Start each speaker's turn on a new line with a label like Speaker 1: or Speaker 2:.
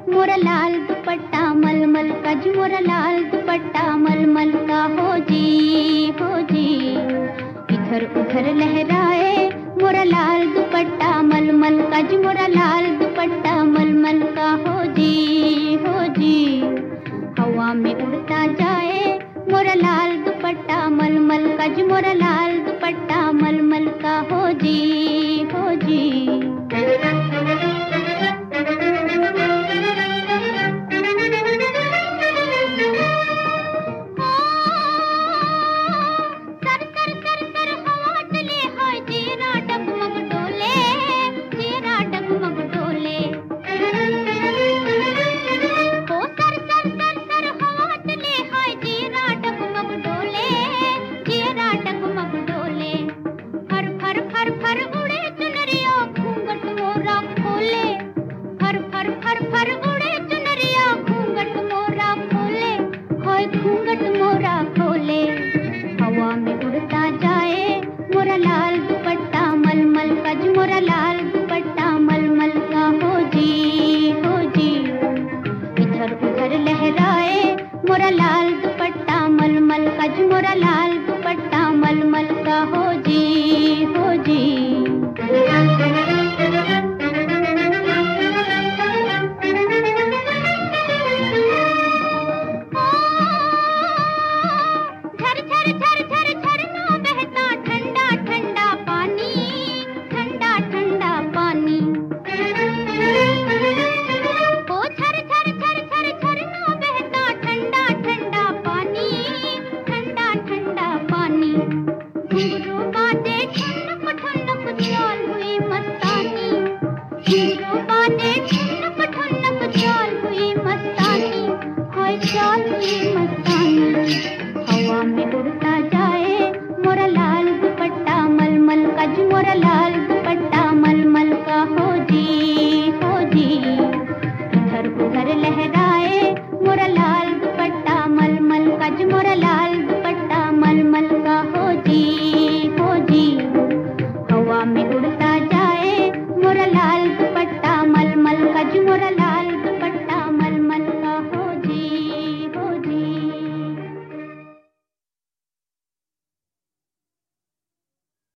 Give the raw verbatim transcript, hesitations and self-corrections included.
Speaker 1: मोरा लाल दुपट्टा मलमल का जी, मोरा लाल दुपट्टा मलमल का हो जी, हो जी। इधर उधर लहराए मोरा लाल दुपट्टा मलमल का जी, मोरा लाल दुपट्टा मलमल का हो जी, हो जी। हवा में उड़ता जाए मोरा लाल दुपट्टा मलमल का जी, मोरा लाल दुपट्टा मलमल का हो जी, हो जी। घूंघट मोरा खोले, हवा में उड़ता जाए मोरा लाल दुपट्टा मलमल का जी, मोरा लाल दुपट्टा मलमल का हो जी, हो जी। इधर उधर लहराए मोरा लाल दुपट्टा मलमल का जी, मोरा लाल दुपट्टा मलमल का हो